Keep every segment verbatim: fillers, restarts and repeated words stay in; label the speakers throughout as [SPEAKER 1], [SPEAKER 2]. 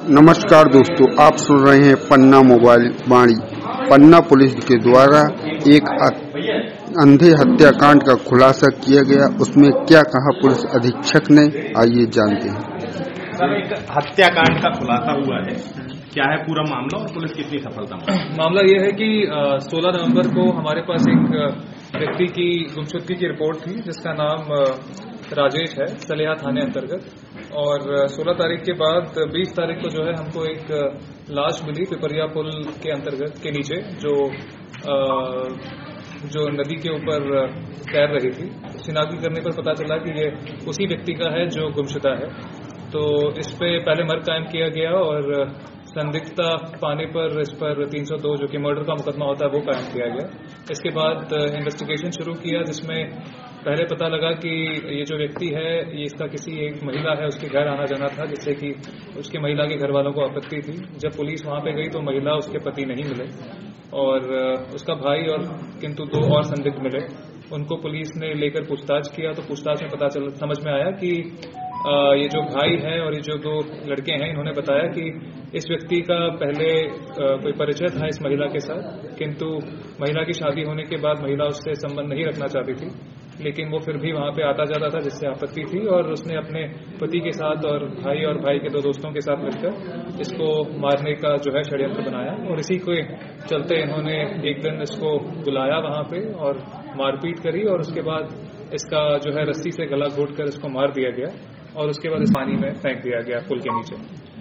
[SPEAKER 1] नमस्कार दोस्तों, आप सुन रहे हैं पन्ना मोबाइल वाणी। पन्ना पुलिस के द्वारा एक अंधे हत्याकांड का खुलासा किया गया। उसमें क्या कहा पुलिस अधीक्षक ने, आइए जानते हैं।
[SPEAKER 2] सर, एक हत्याकांड का खुलासा हुआ है, क्या है पूरा मामला और पुलिस कितनी सफलता में?
[SPEAKER 3] मामला यह है कि सोलह नवंबर को हमारे पास एक व्यक्ति की गुमशुदगी की रिपोर्ट थी जिसका नाम राजेश है, सलेहा थाने अंतर्गत। और सोलह तारीख के बाद बीस तारीख को जो है हमको एक लाश मिली पिपरिया पुल के अंतर्गत के नीचे, जो आ, जो नदी के ऊपर तैर रही थी। शिनाख्त करने पर पता चला कि ये उसी व्यक्ति का है जो गुमशुदा है। तो इस पे पहले मर्ग कायम किया गया और संदिग्धता पाने पर इस पर तीन सौ दो जो कि मर्डर का मुकदमा होता है वो कायम किया गया। इसके बाद इन्वेस्टिगेशन शुरू किया, जिसमें पहले पता लगा कि ये जो व्यक्ति है ये इसका किसी एक महिला है उसके घर आना जाना था, जिससे कि उसकी महिला के घर वालों को आपत्ति थी। जब पुलिस वहां पे गई तो महिला उसके पति नहीं मिले और उसका भाई और किंतु दो और संदिग्ध मिले। उनको पुलिस ने लेकर पूछताछ किया तो पूछताछ में पता चल समझ में आया कि आ, ये जो भाई है और ये जो दो लड़के हैं इन्होंने बताया कि इस व्यक्ति का पहले आ, कोई परिचय था इस महिला के साथ, किंतु महिला की शादी होने के बाद महिला उससे संबंध नहीं रखना चाहती थी, लेकिन वो फिर भी वहां पे आता जाता था जिससे आपत्ति थी। और उसने अपने पति के साथ और भाई और भाई के दो दोस्तों के साथ मिलकर इसको मारने का जो है षड्यंत्र बनाया। और इसी के चलते इन्होंने एक दिन इसको बुलाया वहां पे और मारपीट करी और उसके बाद इसका जो है रस्सी से गला घोट कर इसको मार दिया गया और उसके बाद इस पानी में फेंक दिया गया पुल के नीचे।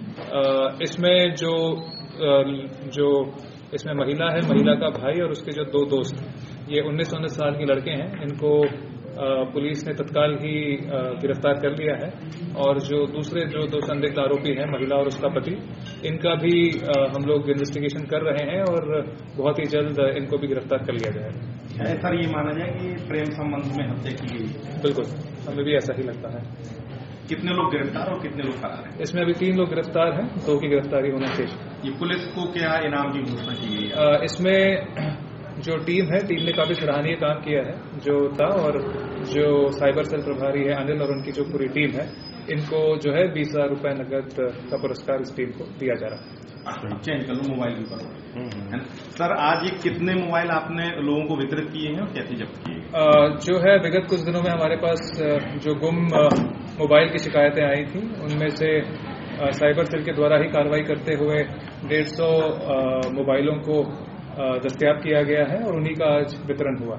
[SPEAKER 3] इसमें जो जो इसमें महिला है, महिला का भाई और उसके जो दो दोस्त, ये उन्नीस उन्नीस साल के लड़के हैं। इनको पुलिस ने तत्काल ही गिरफ्तार कर लिया है। और जो दूसरे जो दो संदिग्ध आरोपी हैं, महिला और उसका पति, इनका भी हम लोग इन्वेस्टिगेशन कर रहे हैं और बहुत ही जल्द इनको भी गिरफ्तार कर लिया जाएगा।
[SPEAKER 2] सर, ये माना जाए कि प्रेम संबंध में हत्या की गई?
[SPEAKER 3] बिल्कुल, हमें भी ऐसा ही लगता है।
[SPEAKER 2] कितने लोग गिरफ्तार और कितने लोग फरार हैं?
[SPEAKER 3] इसमें अभी तीन लोग गिरफ्तार हैं, दो की गिरफ्तारी होना शेष।
[SPEAKER 2] ये पुलिस को क्या इनाम की घोषणा की गई है?
[SPEAKER 3] इसमें जो टीम है, टीम ने काफी सराहनीय काम किया है जो था, और जो साइबर सेल प्रभारी है अनिल और उनकी जो पूरी टीम है, इनको जो है बीस हजार रुपए नकद का पुरस्कार इस टीम को दिया जा रहा है।
[SPEAKER 2] चेंज कर लो मोबाइल के ऊपर। सर, आज ये कितने मोबाइल आपने लोगों को वितरित किए हैं और कैसे जब्त किए?
[SPEAKER 3] जो है विगत कुछ दिनों में हमारे पास जो गुम मोबाइल की शिकायतें आई थी, उनमें से साइबर सेल के द्वारा ही कार्रवाई करते हुए डेढ़ सौ मोबाइलों को दस्तयाब किया गया है और उन्हीं का आज वितरण हुआ।